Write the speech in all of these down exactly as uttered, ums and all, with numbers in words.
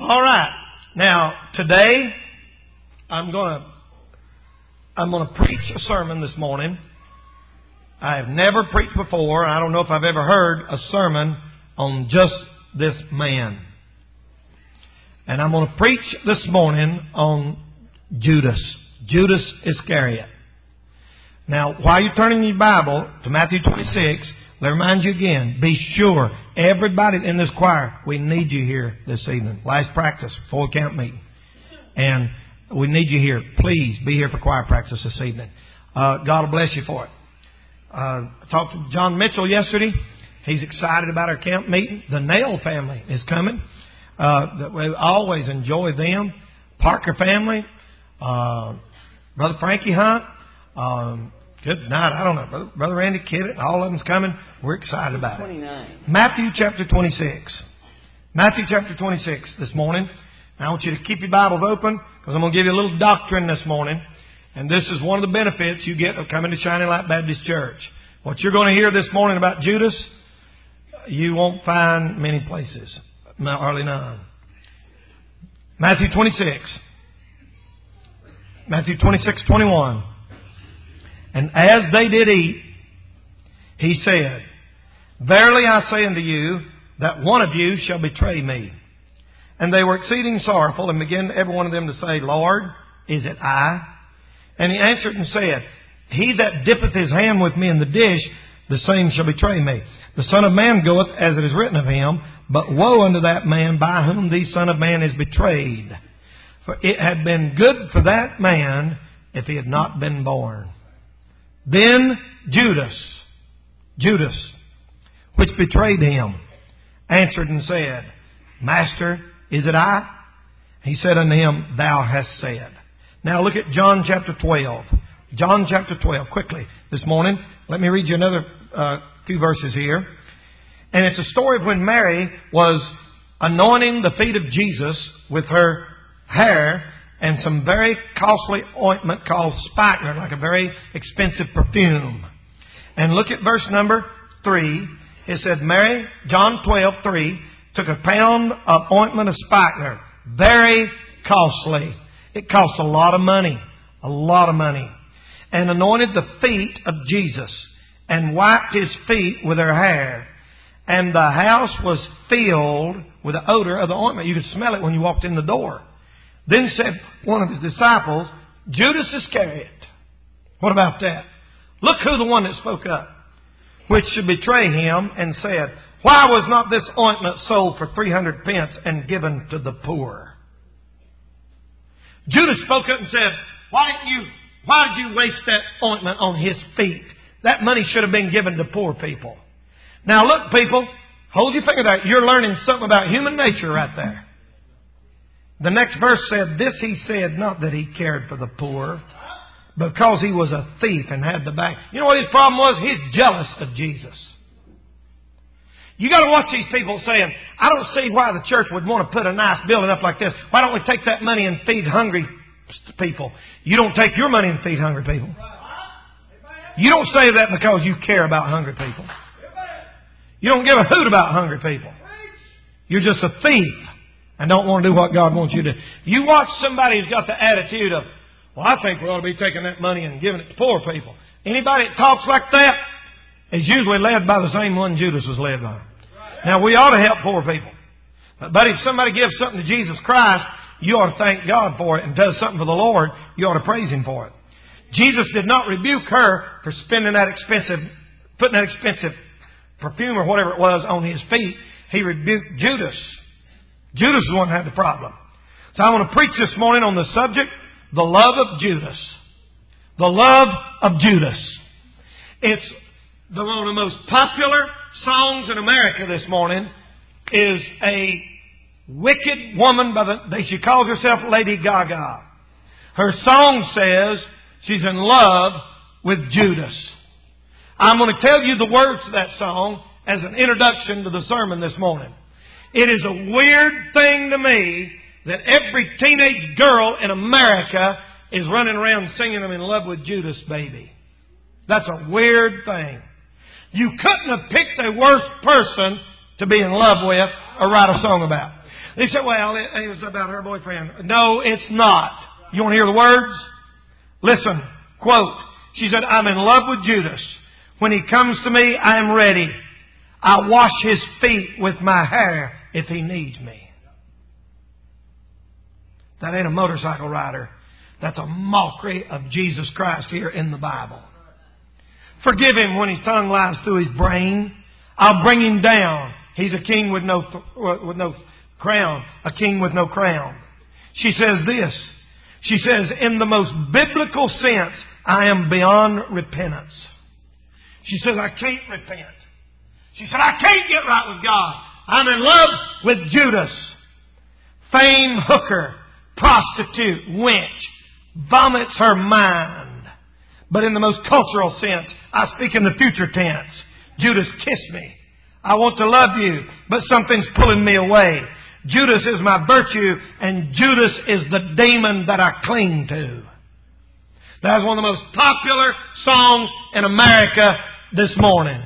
All right. Now, today, I'm going to I'm going to preach a sermon this morning. I have never preached before. I don't know if I've ever heard a sermon on just this man. And I'm going to preach this morning on Judas. Judas Iscariot. Now, while you're turning your Bible to Matthew twenty-six, let me remind you again, be sure, everybody in this choir, we need you here this evening. Last practice, before camp meeting. And we need you here. Please be here for choir practice this evening. Uh, God will bless you for it. Uh, I talked to John Mitchell yesterday. He's excited about our camp meeting. The Nail family is coming. Uh, we always enjoy them. Parker family. Uh, Brother Frankie Hunt. Um, Good night. I don't know. Brother, Brother Randy Kidd, all of them's coming. We're excited about it. Matthew chapter twenty-six. Matthew chapter twenty-six this morning. Now I want you to keep your Bibles open because I'm going to give you a little doctrine this morning. And this is one of the benefits you get of coming to Shining Light Baptist Church. What you're going to hear this morning about Judas, you won't find many places. Hardly none. Matthew twenty-six. Matthew twenty-six, twenty-one. And as they did eat, he said, Verily I say unto you, that one of you shall betray me. And they were exceeding sorrowful, and began every one of them to say, Lord, is it I? And he answered and said, He that dippeth his hand with me in the dish, the same shall betray me. The Son of Man goeth as it is written of him, but woe unto that man by whom the Son of Man is betrayed. For it had been good for that man if he had not been born. Then Judas, Judas, which betrayed him, answered and said, Master, is it I? He said unto him, Thou hast said. Now look at John chapter twelve. John chapter twelve, quickly this morning. Let me read you another uh, few verses here. And it's a story of when Mary was anointing the feet of Jesus with her hair and some very costly ointment called spikenard, like a very expensive perfume. And look at verse number three. It said, Mary, John twelve, three, took a pound of ointment of spikenard. Very costly. It cost a lot of money. A lot of money. And anointed the feet of Jesus. And wiped his feet with her hair. And the house was filled with the odor of the ointment. You could smell it when you walked in the door. Then said one of his disciples, Judas Iscariot. What about that? Look who the one that spoke up, which should betray him, and said, Why was not this ointment sold for three hundred pence and given to the poor? Judas spoke up and said, Why didn't you, why did you waste that ointment on his feet? That money should have been given to poor people. Now look, people, hold your finger there. You're learning something about human nature right there. The next verse said, This he said, not that he cared for the poor, because he was a thief and had the back. You know what his problem was? He's jealous of Jesus. You got to watch these people saying, I don't see why the church would want to put a nice building up like this. Why don't we take that money and feed hungry people? You don't take your money and feed hungry people. You don't say that because you care about hungry people. You don't give a hoot about hungry people. You're just a thief and don't want to do what God wants you to do. You watch somebody who's got the attitude of, well, I think we ought to be taking that money and giving it to poor people. Anybody that talks like that is usually led by the same one Judas was led by. Now, we ought to help poor people. But if somebody gives something to Jesus Christ, you ought to thank God for it, and does something for the Lord, you ought to praise Him for it. Jesus did not rebuke her for spending that expensive, putting that expensive perfume or whatever it was on his feet. He rebuked Judas. Judas is the one who had the problem. So I want to preach this morning on the subject, the love of Judas. The love of Judas. It's the one of the most popular songs in America this morning is a wicked woman by the, she calls herself Lady Gaga. Her song says she's in love with Judas. I'm going to tell you the words to that song as an introduction to the sermon this morning. It is a weird thing to me that every teenage girl in America is running around singing I'm in love with Judas, baby. That's a weird thing. You couldn't have picked a worse person to be in love with or write a song about. He said, well, it, it was about her boyfriend. No, it's not. You want to hear the words? Listen, quote. She said, I'm in love with Judas. When he comes to me, I am ready. I wash his feet with my hair if he needs me. That ain't a motorcycle rider. That's a mockery of Jesus Christ here in the Bible. Forgive him when his tongue lies through his brain. I'll bring him down. He's a king with no with no crown. A king with no crown. She says this. She says, in the most biblical sense, I am beyond repentance. She says, I can't repent. She said, I can't get right with God. I'm in love with Judas. Fame hooker, prostitute, wench, vomits her mind. But in the most cultural sense, I speak in the future tense. Judas, kiss me. I want to love you, but something's pulling me away. Judas is my virtue, and Judas is the demon that I cling to. That's one of the most popular songs in America this morning.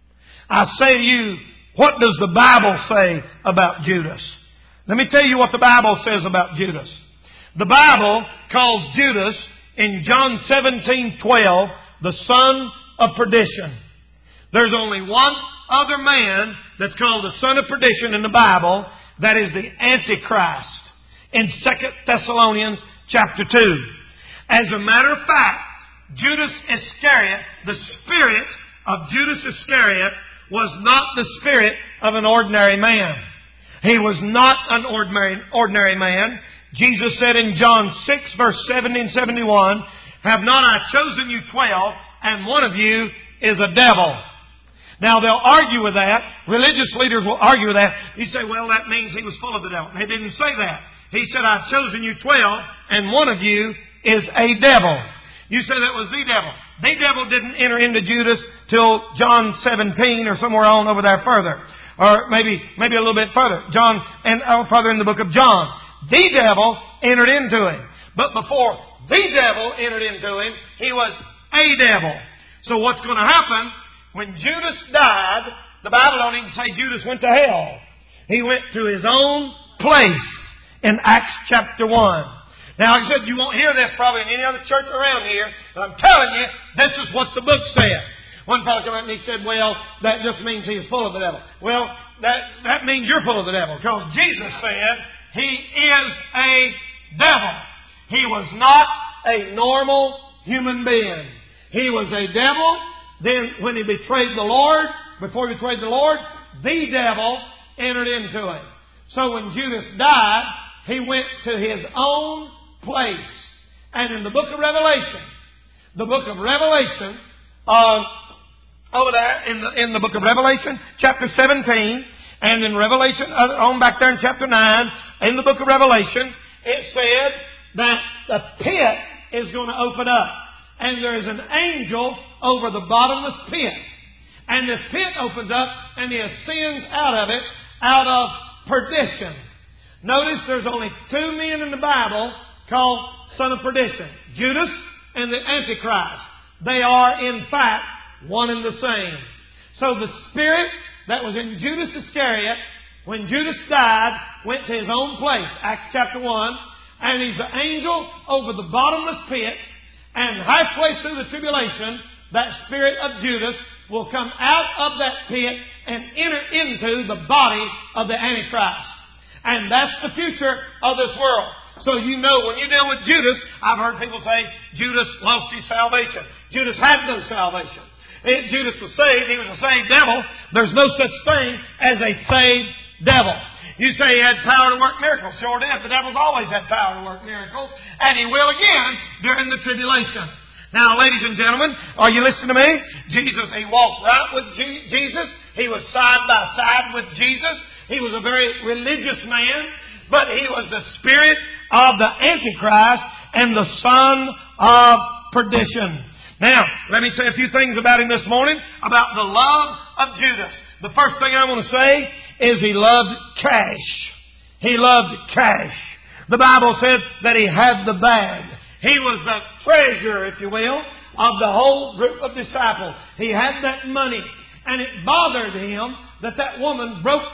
I say to you, what does the Bible say about Judas? Let me tell you what the Bible says about Judas. The Bible calls Judas in John seventeen twelve the son of perdition. There's only one other man that's called the son of perdition in the Bible. That is the Antichrist in Second Thessalonians chapter two. As a matter of fact, Judas Iscariot, the spirit of Judas Iscariot, was not the spirit of an ordinary man. He was not an ordinary, ordinary man. Jesus said in John six, verse seventy and seventy-one, have not I chosen you twelve, and one of you is a devil. Now, they'll argue with that. Religious leaders will argue with that. You say, well, that means he was full of the devil. He didn't say that. He said, I've chosen you twelve, and one of you is a devil. You say that was the devil. The devil didn't enter into Judas till John seventeen or somewhere on over there further. Or maybe maybe a little bit further. John, and uh, further in the book of John. The devil entered into him. But before the devil entered into him, he was a devil. So what's going to happen? When Judas died, the Bible don't even say Judas went to hell. He went to his own place in Acts chapter one. Now, like I said, you won't hear this probably in any other church around here, but I'm telling you, this is what the book said. One fellow came out and he said, well, that just means he is full of the devil. Well, that, that means you're full of the devil, because Jesus said he is a devil. He was not a normal human being. He was a devil. Then when he betrayed the Lord, before he betrayed the Lord, the devil entered into him. So when Judas died, he went to his own place. And in the book of Revelation, the book of Revelation, uh, over there in the, in the book of Revelation, chapter seventeen, and in Revelation, uh, on back there in chapter nine, in the book of Revelation, it said that the pit is going to open up. And there is an angel over the bottomless pit. And this pit opens up and he ascends out of it, out of perdition. Notice there's only two men in the Bible called son of perdition. Judas and the Antichrist. They are in fact one and the same. So the spirit that was in Judas Iscariot, when Judas died, went to his own place. Acts chapter one. And he's the angel over the bottomless pit. And halfway through the tribulation, that spirit of Judas will come out of that pit and enter into the body of the Antichrist. And that's the future of this world. So you know, when you deal with Judas, I've heard people say, Judas lost his salvation. Judas had no salvation. It, Judas was saved. He was a saved devil. There's no such thing as a saved devil. You say he had power to work miracles. Sure did. The devil's always had power to work miracles. And he will again during the tribulation. Now, ladies and gentlemen, are you listening to me? Jesus, he walked right with G- Jesus. He was side by side with Jesus. He was a very religious man. But he was the spirit of the Antichrist and the son of perdition. Now, let me say a few things about him this morning, about the love of Judas. The first thing I want to say is he loved cash. He loved cash. The Bible said that he had the bag. He was the treasurer, if you will, of the whole group of disciples. He had that money. And it bothered him that that woman broke that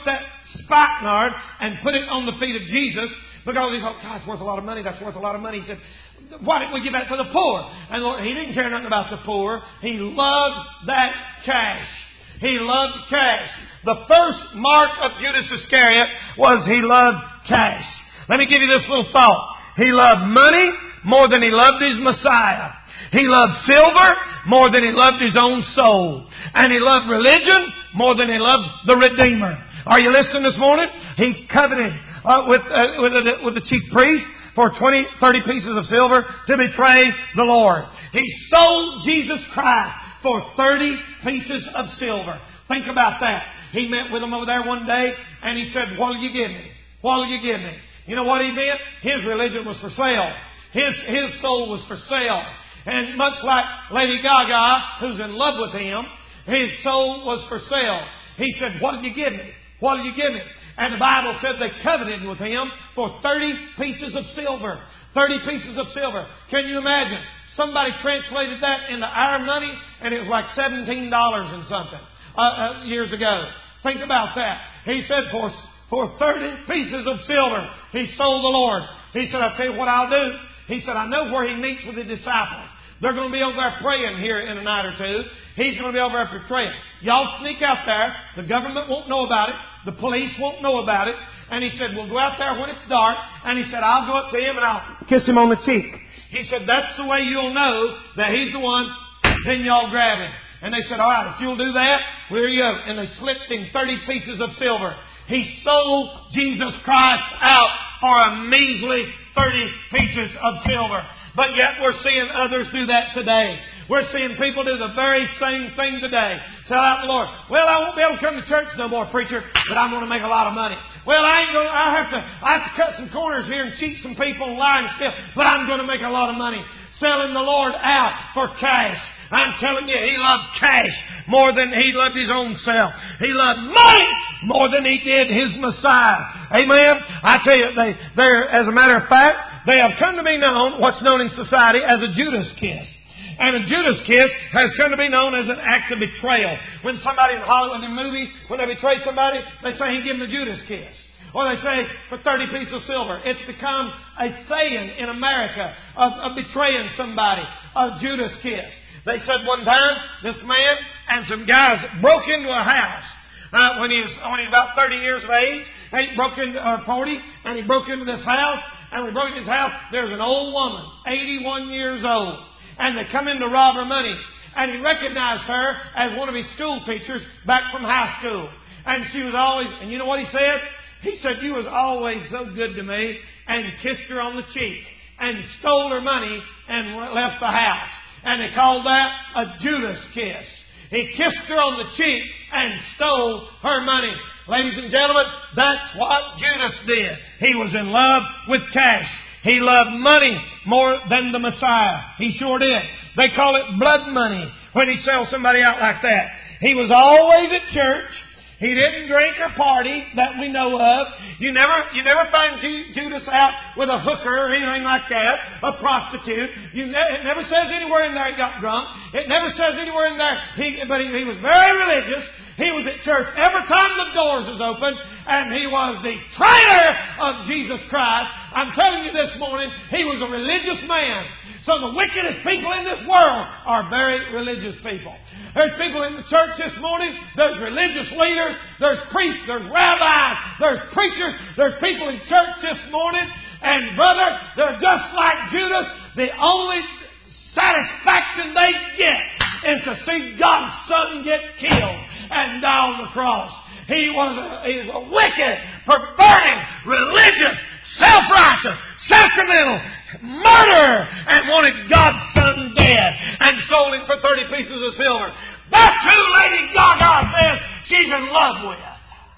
spikenard and put it on the feet of Jesus because he thought, God, it's worth a lot of money. That's worth a lot of money. He said, why didn't we give that to the poor? And Lord, he didn't care nothing about the poor. He loved that cash. He loved cash. The first mark of Judas Iscariot was he loved cash. Let me give you this little thought. He loved money more than he loved his Messiah. He loved silver more than he loved his own soul. And he loved religion more than he loved the Redeemer. Are you listening this morning? He coveted uh, with, uh, with, uh, with the chief priest for twenty, thirty pieces of silver to betray the Lord. He sold Jesus Christ for thirty pieces of silver. Think about that. He met with them over there one day and he said, what will you give me? What will you give me? You know what he did? His religion was for sale. His, his soul was for sale. And much like Lady Gaga, who's in love with him, his soul was for sale. He said, what will you give me? What will you give me? And the Bible said they coveted with him for thirty pieces of silver. thirty pieces of silver. Can you imagine? Somebody translated that into our money and it was like seventeen dollars and something uh, uh, years ago. Think about that. He said for, for thirty pieces of silver, he sold the Lord. He said, I'll tell you what I'll do. He said, I know where he meets with the disciples. They're going to be over there praying here in a night or two. He's going to be over there praying. Y'all sneak out there. The government won't know about it. The police won't know about it. And he said, we'll go out there when it's dark. And he said, I'll go up to him and I'll kiss him on the cheek. He said, that's the way you'll know that he's the one. Then y'all grab him. And they said, all right, if you'll do that, here you go. And they slipped him thirty pieces of silver. He sold Jesus Christ out for a measly thirty pieces of silver. But yet we're seeing others do that today. We're seeing people do the very same thing today. Tell out the Lord, well, I won't be able to come to church no more, preacher, but I'm going to make a lot of money. Well, I ain't going. I have to. I have to cut some corners here and cheat some people and lie and steal, but I'm going to make a lot of money. Selling the Lord out for cash. I'm telling you, he loved cash more than he loved his own self. He loved money more than he did his Messiah. Amen. I tell you, they, they're, as a matter of fact, they have come to be known, what's known in society as a Judas kiss. And a Judas kiss has come to be known as an act of betrayal. When somebody in Hollywood in movies, when they betray somebody, they say he give them a Judas kiss. Or they say for thirty pieces of silver. It's become a saying in America of, of betraying somebody, a Judas kiss. They said one time, this man and some guys broke into a house uh, when he was only about thirty years of age. He broke into uh, forty, and he broke into this house. And when he broke into his house, there was an old woman, eighty-one years old. And they come in to rob her money. And he recognized her as one of his school teachers back from high school. And she was always, and you know what he said? He said, you was always so good to me. And he kissed her on the cheek. And stole her money and left the house. And they called that a Judas kiss. He kissed her on the cheek and stole her money. Ladies and gentlemen, that's what Judas did. He was in love with cash. He loved money more than the Messiah. He sure did. They call it blood money when he sells somebody out like that. He was always at church. He didn't drink or party that we know of. You never, you never find Judas out with a hooker or anything like that, a prostitute. You ne- it never says anywhere in there he got drunk. It never says anywhere in there. He, but he, he was very religious. He was at church every time the doors was open, and he was the traitor of Jesus Christ. I'm telling you this morning, he was a religious man. So the wickedest people in this world are very religious people. There's people in the church this morning, there's religious leaders, there's priests, there's rabbis, there's preachers, there's people in church this morning, and brother, they're just like Judas. The only satisfaction they get is to see God's Son get killed and die on the cross. He was a, he was a wicked, perverted, religious, self-righteous, sacramental murderer and wanted God's Son dead and sold him for thirty pieces of silver. That's who Lady Gaga says she's in love with.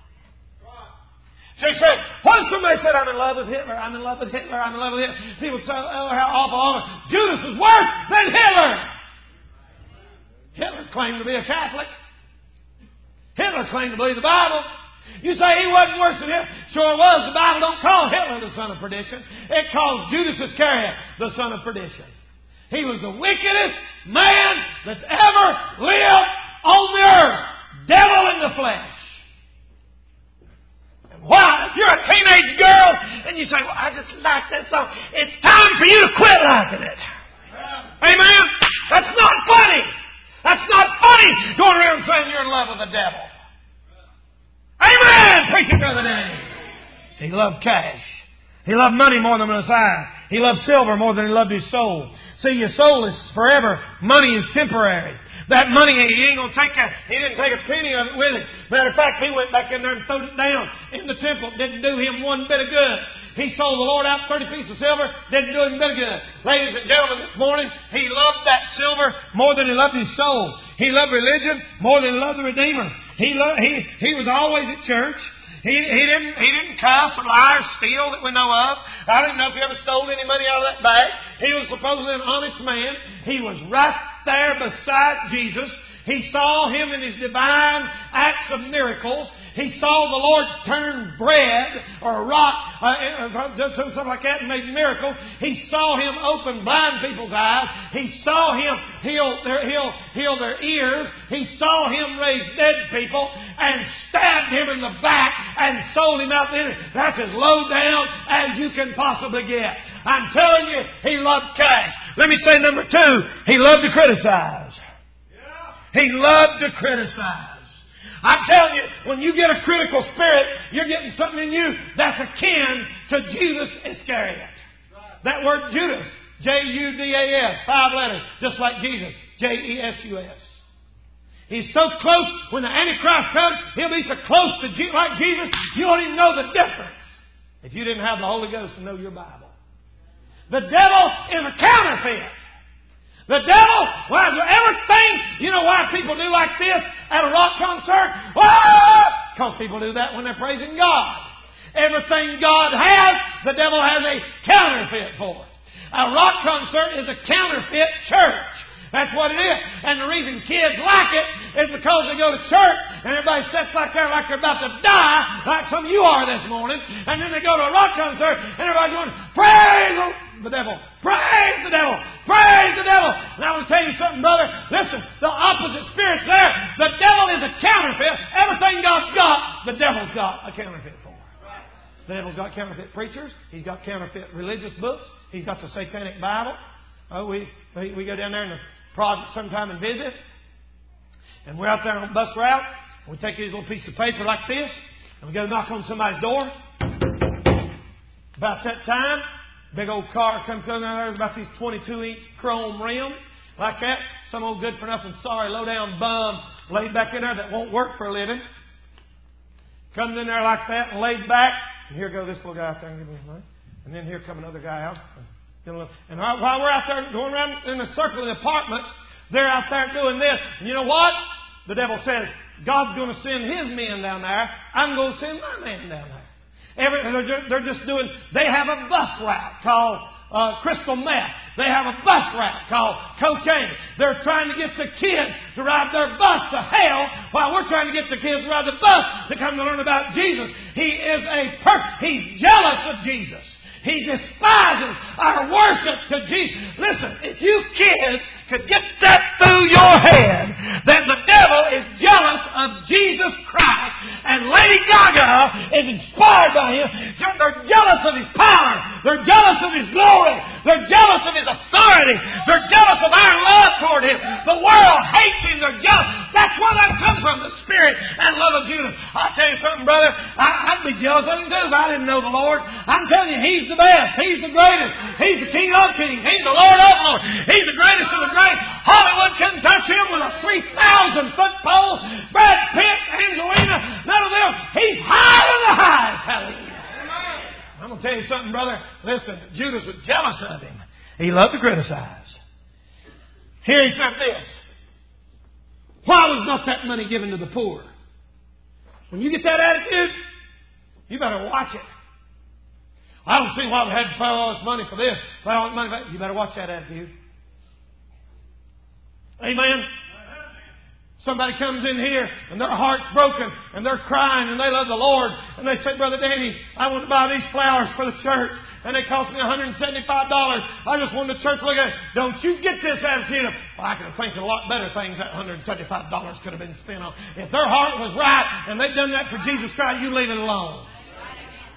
She said, what if somebody said, I'm in love with Hitler, I'm in love with Hitler, I'm in love with Hitler? People say, oh, how awful, awful. Judas is worse than Hitler. Hitler claimed to be a Catholic. Hitler claimed to believe the Bible. You say he wasn't worse than Hitler. Sure was. The Bible don't call Hitler the son of perdition. It calls Judas Iscariot the son of perdition. He was the wickedest man that's ever lived on the earth. Devil in the flesh. Why? If you're a teenage girl and you say, well, I just like that song, it's time for you to quit liking it. Amen? That's not funny. That's not funny going around saying you're in love with the devil. Amen! Preach it, Brother Danny. He loved cash. He loved money more than Messiah. He loved silver more than he loved his soul. See, your soul is forever. Money is temporary. That money, he ain't going to take a, he didn't take a penny of it with him. Matter of fact, he went back in there and threw it down in the temple. Didn't do him one bit of good. He sold the Lord out thirty pieces of silver. Didn't do him a bit of good. Ladies and gentlemen, this morning, he loved that silver more than he loved his soul. He loved religion more than he loved the Redeemer. He loved, he, he was always at church. He, he didn't he didn't cuss or lie or steal that we know of. I don't know if he ever stole any money out of that bag. He was supposedly an honest man. He was right there beside Jesus. He saw Him in His divine acts of miracles. He saw the Lord turn bread or a rock, uh, something like that, and made miracles. He saw Him open blind people's eyes. He saw Him heal their, heal, heal their ears. He saw Him raise dead people and stabbed Him in the back and sold Him out there. That's as low down as you can possibly get. I'm telling you, He loved cash. Let me say number two, He loved to criticize. He loved to criticize. I'm telling you, when you get a critical spirit, you're getting something in you that's akin to Judas Iscariot. That word Judas, J U D A S, five letters, just like Jesus, J E S U S. He's so close, when the Antichrist comes, he'll be so close to Je- like Jesus, you won't even know the difference if you didn't have the Holy Ghost and know your Bible. The devil is a counterfeit. The devil, well, everything, you know why people do like this at a rock concert? Because people do that when they're praising God. Everything God has, the devil has a counterfeit for. A rock concert is a counterfeit church. That's what it is. And the reason kids like it is because they go to church and everybody sits like they're like they're about to die, like some of you are this morning. And then they go to a rock concert and everybody's going, praise the devil, praise the devil, praise the devil. And I want to tell you something, brother. Listen, the opposite spirit's there. The devil is a counterfeit. Everything God's got, the devil's got a counterfeit for. The devil's got counterfeit preachers. He's got counterfeit religious books. He's got the Satanic Bible. Oh, we we, we go down there in the project sometime and visit. And we're out there on bus route. And we take these little piece of paper like this. And we go knock on somebody's door. About that time, big old car comes in there, about these twenty-two inch chrome rims, like that. Some old good for nothing, sorry, low down bum laid back in there that won't work for a living. Comes in there like that and laid back. And here goes this little guy out there. And then here come another guy out. And while we're out there going around in a circle in the apartments, they're out there doing this. And you know what? The devil says, God's going to send His men down there. I'm going to send my men down there. Every, they're, just, they're just doing, they have a bus route called uh, crystal meth. They have a bus route called cocaine. They're trying to get the kids to ride their bus to hell while we're trying to get the kids to ride the bus to come to learn about Jesus. He is a per- He's jealous of Jesus. He despises our worship to Jesus. Listen, if you kids could get that through your head, that the devil is jealous of Jesus Christ and Lady Gaga is inspired by Him. They're jealous of His power. They're jealous of His glory. They're jealous of His authority. They're jealous of our love toward Him. The world hates Him. They're jealous. That's where that comes from, the spirit and love of Jesus. I'll tell you something, brother. I, I'd be jealous of Him too if I didn't know the Lord. I'm telling you, He's the best. He's the greatest. He's the King of kings. He's the Lord of lords. He's the greatest of the great. Hollywood couldn't touch Him with a three thousand foot pole. Brad Pitt, Angelina, none of them. He's higher than the highest. Hallelujah. I'm going to tell you something, brother. Listen, Judas was jealous of Him. He loved to criticize. Here he said this. Why was not that money given to the poor? When you get that attitude, you better watch it. I don't see why we had to pay all this money for this. Pay all this money for that. You better watch that attitude. Amen. Somebody comes in here and their heart's broken and they're crying and they love the Lord and they say, Brother Danny, I want to buy these flowers for the church and they cost me one hundred seventy-five dollars. I just want the church to look at it. Don't you get this attitude of, well, I could think of a lot better things that one hundred seventy-five dollars could have been spent on. If their heart was right and they'd done that for Jesus Christ, you leave it alone.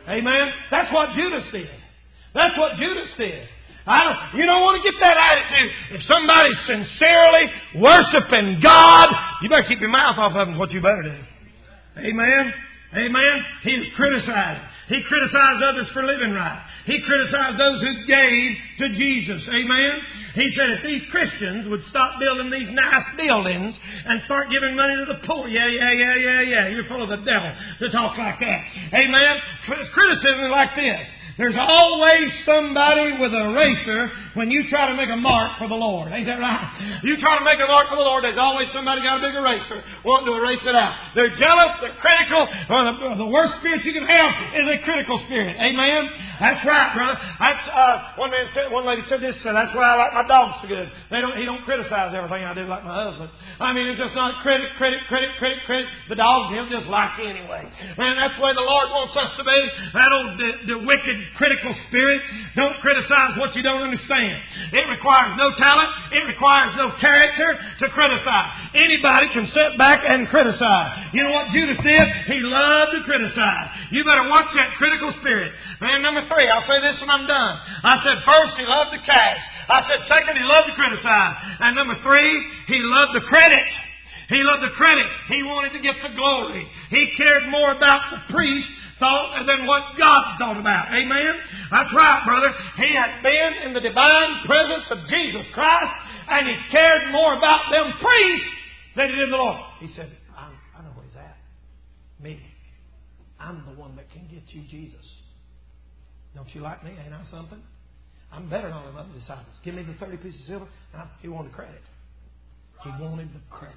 Amen? That's what Judas did. That's what Judas did. I don't, you don't want to get that attitude. If somebody's sincerely worshiping God, you better keep your mouth off of them. Is what you better do. Amen? Amen? He was criticized. He criticized others for living right. He criticized those who gave to Jesus. Amen? He said if these Christians would stop building these nice buildings and start giving money to the poor, yeah, yeah, yeah, yeah, yeah, you're full of the devil to talk like that. Amen? Criticism is like this. There's always somebody with a eraser when you try to make a mark for the Lord. Ain't that right? You try to make a mark for the Lord, there's always somebody got a big eraser wanting to erase it out. They're jealous, they're critical. Well, the, the worst spirit you can have is a critical spirit. Amen? That's right, brother. That's, uh, one man said, one lady said this, said, that's why I like my dogs so good. They don't, he don't criticize everything I do like my husband. I mean, it's just not critic, critic, critic, critic, critic. The dog, he'll just like you anyway. Man, that's the way the Lord wants us to be. That old, the, the wicked, critical spirit. Don't criticize what you don't understand. It requires no talent. It requires no character to criticize. Anybody can sit back and criticize. You know what Judas did? He loved to criticize. You better watch that critical spirit. Man, number three, I'll say this and I'm done. I said first, he loved the cash. I said second, he loved to criticize. And number three, he loved the credit. He loved the credit. He wanted to get the glory. He cared more about the priest thought than what God thought about. Amen? That's right, brother. He had been in the divine presence of Jesus Christ, and he cared more about them priests than he did the Lord. He said, I, I know where he's at. Me. I'm the one that can get you Jesus. Don't you like me? Ain't I something? I'm better than all the other disciples. Give me the thirty pieces of silver. And I, he wanted credit. He wanted the credit.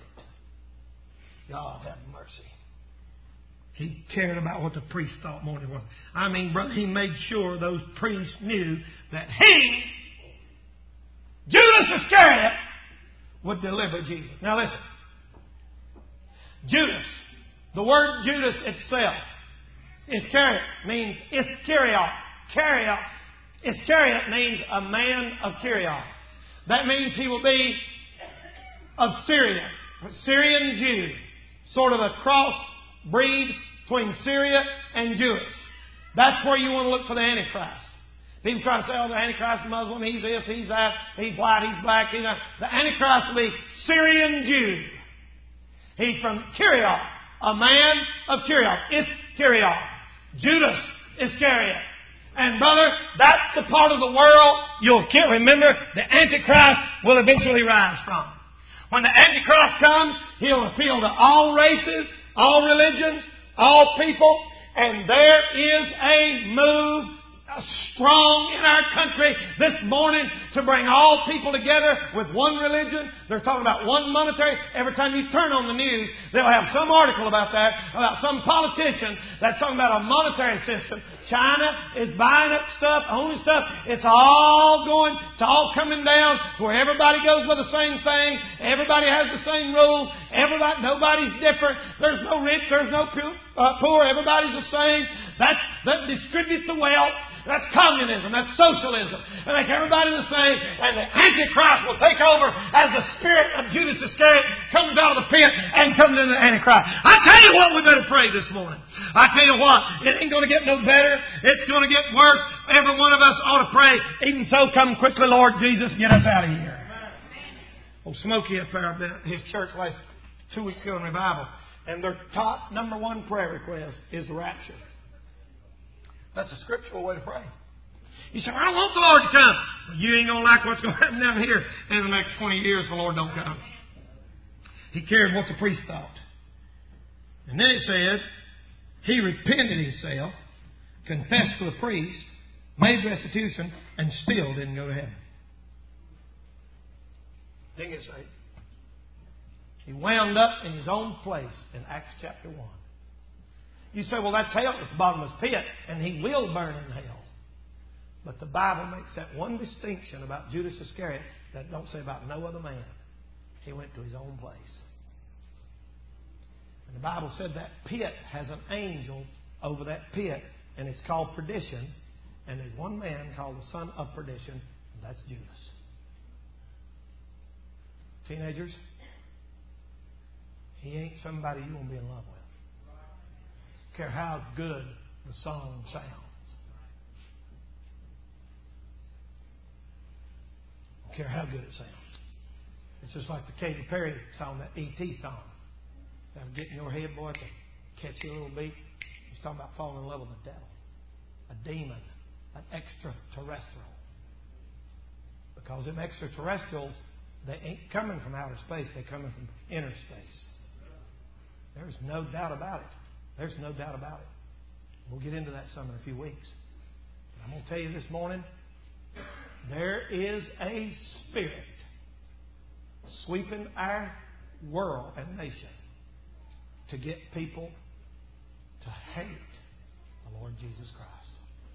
God have mercy. He cared about what the priest thought more than what. I mean, brother, he made sure those priests knew that he, Judas Iscariot, would deliver Jesus. Now listen. Judas, the word Judas itself, Iscariot means Iscariot. Iscariot. Iscariot means a man of Kiriot. That means he will be of Syria, Syrian Jew, sort of a cross breed between Syria and Jewish. That's where you want to look for the Antichrist. People try to say, oh, the Antichrist is Muslim, he's this, he's that, he's white, he's black, he's that. The Antichrist will be Syrian Jew. He's from Kiriot, a man of Kiriot. It's Kiriot. Judas Iscariot. And brother, that's the part of the world you'll can't remember the Antichrist will eventually rise from. When the Antichrist comes, he'll appeal to all races, all religions, all people, and there is a move strong in our country this morning to bring all people together with one religion. They're talking about one monetary. Every time you turn on the news, they'll have some article about that, about some politician that's talking about a monetary system. China is buying up stuff, owning stuff. It's all going, it's all coming down where everybody goes by the same thing. Everybody has the same rules. Everybody, nobody's different. There's no rich, there's no poor. Everybody's the same. That's, that distributes the wealth. That's communism. That's socialism. They make everybody the same. And the Antichrist will take over as the spirit of Judas Iscariot comes out of the pit and comes into the Antichrist. I tell you what, we better pray this morning. I tell you what, it ain't going to get no better. It's going to get worse. Every one of us ought to pray. Even so, come quickly, Lord Jesus, get us out of here. Old Smokey up there, I've been at his church last two weeks ago in revival. And their top number one prayer request is the rapture. That's a scriptural way to pray. You say, I don't want the Lord to come. Well, you ain't going to like what's going to happen down here in the next twenty years if the Lord don't come. He cared what the priest thought. And then it said, he repented himself, confessed to the priest, made restitution, and still didn't go to heaven. Didn't get saved. He wound up in his own place in Acts chapter one. You say, well, that's hell. It's a bottomless pit, and he will burn in hell. But the Bible makes that one distinction about Judas Iscariot that don't say about no other man. He went to his own place. And the Bible said that pit has an angel over that pit, and it's called perdition. And there's one man called the son of perdition, and that's Judas. Teenagers, he ain't somebody you want to be in love with. Care how good the song sounds. I don't care how good it sounds. It's just like the Katy Perry song, that E T song. That'll get in your head, boy, to catch you a little beat. He's talking about falling in love with the devil, a demon, an extraterrestrial. Because them extraterrestrials, they ain't coming from outer space, they're coming from inner space. There's no doubt about it. There's no doubt about it. We'll get into that some in a few weeks. But I'm going to tell you this morning, there is a spirit sweeping our world and nation to get people to hate the Lord Jesus Christ.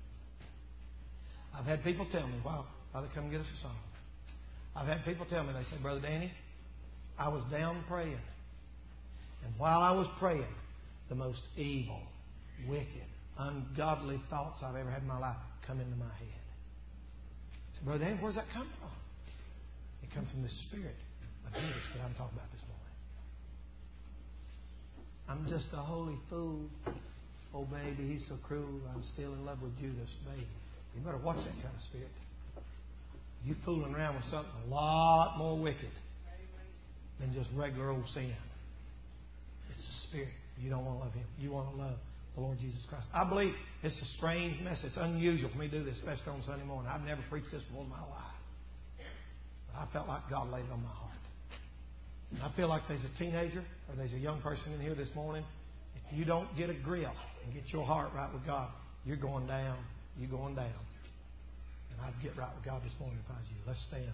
I've had people tell me, wow, Father, come and get us a song. I've had people tell me, they say, Brother Danny, I was down praying. And while I was praying, the most evil, wicked, ungodly thoughts I've ever had in my life come into my head. I said, Brother Danny, where's that come from? It comes from this spirit of Judas that I'm talking about this morning. I'm just a holy fool. Oh, baby, he's so cruel. I'm still in love with Judas, baby. You better watch that kind of spirit. You fooling around with something a lot more wicked than just regular old sin. It's a spirit. You don't want to love Him. You want to love the Lord Jesus Christ. I believe it's a strange message. It's unusual for me to do this, especially on Sunday morning. I've never preached this before in my life. But I felt like God laid it on my heart. And I feel like there's a teenager or there's a young person in here this morning. If you don't get a grip and get your heart right with God, you're going down. You're going down. And I'd get right with God this morning if I was you. Let's stand.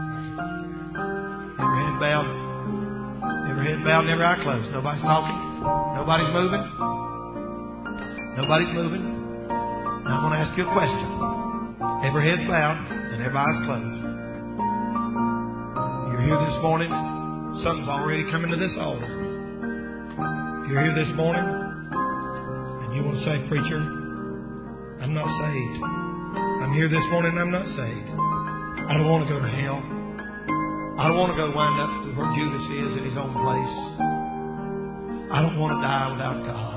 Every head bowed. Every head bowed and every eye closed. Nobody's talking. Nobody's moving. Nobody's moving. Now I'm going to ask you a question. Every head bowed and every eye's closed. You're here this morning. Something's already coming to this altar. If you're here this morning and you want to say, Preacher, I'm not saved. I'm here this morning and I'm not saved. I don't want to go to hell. I don't want to go wind up where Judas is in his own place. I don't want to die without God.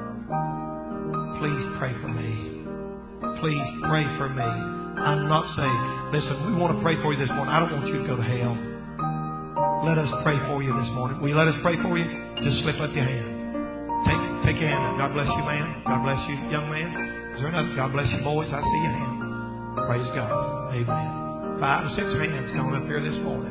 Please pray for me. Please pray for me. I'm not saved. Listen, we want to pray for you this morning. I don't want you to go to hell. Let us pray for you this morning. Will you let us pray for you? Just slip up your hand. Take, take your hand up. God bless you, man. God bless you, young man. Is there another? God bless you, boys. I see your hand. Praise God. Amen. Five or six hands going up here this morning.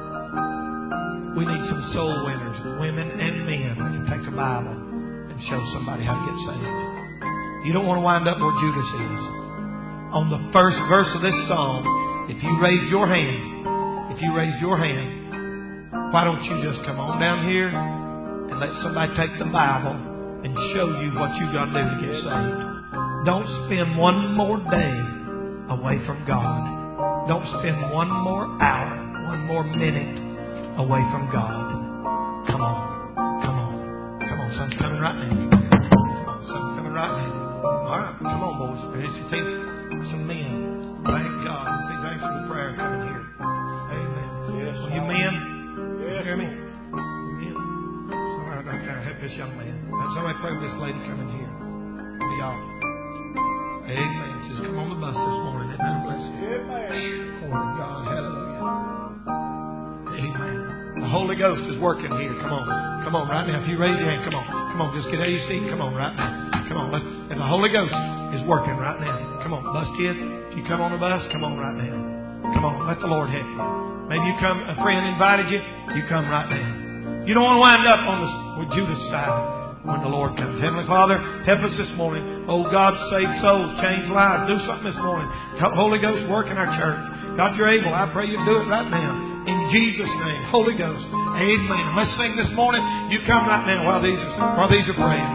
We need some soul winners, women and men, that can take a Bible and show somebody how to get saved. You don't want to wind up where Judas is. On the first verse of this psalm, if you raised your hand, if you raised your hand, why don't you just come on down here and let somebody take the Bible and show you what you got to do to get saved. Don't spend one more day away from God. Don't spend one more hour, one more minute away from God. Come on. Come on. Come on. Something's coming right now. Something's coming right now. All right. Come on, boys. There's your team. Some men. Thank God. These answers to prayer coming here. Amen. Yes, well, you men, you hear me? Men. All right. Okay. Help this young man. Somebody pray with this lady coming here. For y'all. Amen. She's come on the bus this morning. Isn't that blessed? Amen. Glory to God. Hallelujah. Amen. The Holy Ghost is working here. Come on. Come on right now. If you raise your hand, come on. Come on. Just get out of your seat. Come on right now. Come on. Let's, if the Holy Ghost is working right now. Come on. Bus kid. If you come on the bus, come on right now. Come on. Let the Lord help you. Maybe you come, a friend invited you. You come right now. You don't want to wind up on the, with Judas' side when the Lord comes. Heavenly Father, help us this morning. Oh God, save souls, change lives. Do something this morning. Holy Ghost, work in our church. God, you're able. I pray you do it right now. In Jesus' name. Holy Ghost. Amen. Let's sing this morning. You come right now while these are, while these are praying.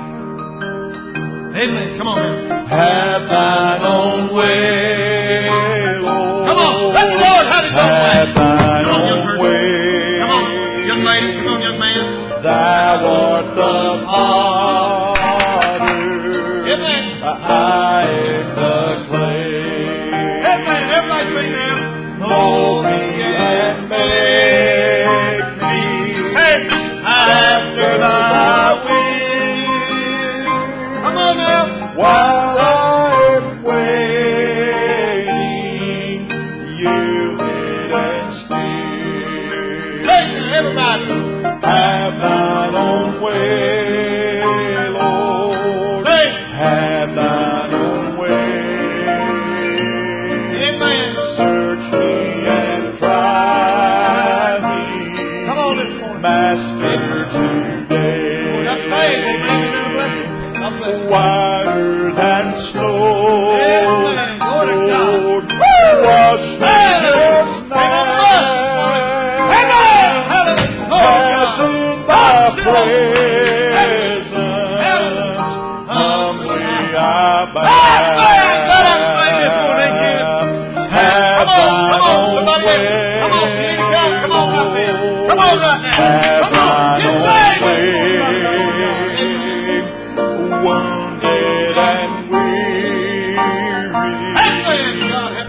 Amen. Come on now. Have thine own way, Lord. Come on. Let the Lord have His own way. Have thine Come on, young own person. way. Come on, young lady. Come on, young man. Thou art the potter. Amen. I am the clay. Amen. Everybody sing now. Mold me and make me Hey. after thy will. Come on now. While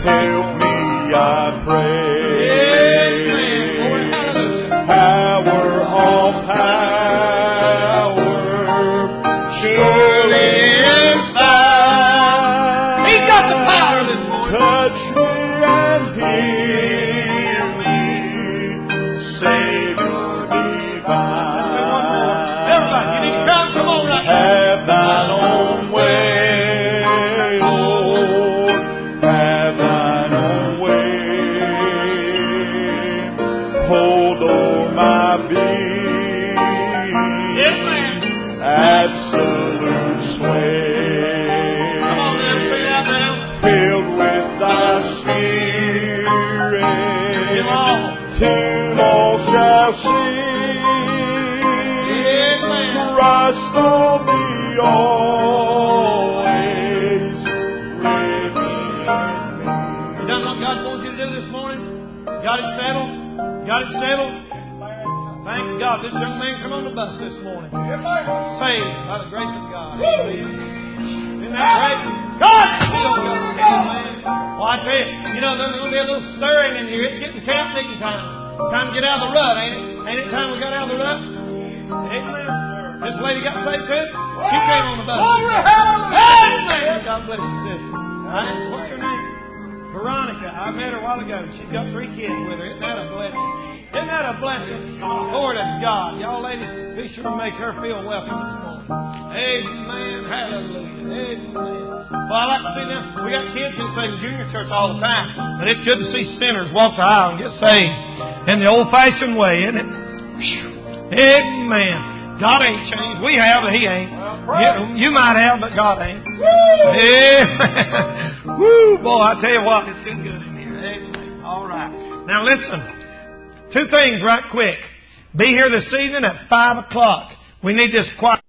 Help me, I pray. Power on power, surely is thine. He's got the power this morning. Touch me and heal me, Savior divine. Everybody, you need to come. Come on right now. Have thine own way, Lord. Have thine own way. Hold o'er my being. Yes, ma'am. Absolute sway. Come on now, sing out now. Filled with thy spirit, Come on. till all shall see. Yes, ma'am. Christ will be always living in me. You done what God wants you to do this morning? Got it settled? Got it settled? Thank God. This young man come on the bus this morning. Saved by the grace of God. Isn't that great? God! Amen. Well, I tell you, you know, there's going to be a little stirring in here. It's getting camp meeting time. Time to get out of the rut, ain't it? Ain't it time we got out of the rut? Amen. This lady got saved too? She came on the bus. Amen. God bless you, sister. Right? What's her name? Veronica. I met her a while ago. She's got three kids with her. Isn't that a blessing? Isn't that a blessing? Glory to God. Y'all ladies, be sure to make her feel welcome this morning. Amen. Hallelujah. Amen. Well, I like to see them. We got kids who say in junior church all the time. And it's good to see sinners walk the aisle and get saved in the old-fashioned way, isn't it? Amen. God ain't changed. We have, but He ain't. You, you might have, but God ain't. Amen. Woo, boy, I tell you what, it's good, good in here. Amen. All right. Now listen. Two things right quick. Be here this evening at five o'clock. We need this quiet.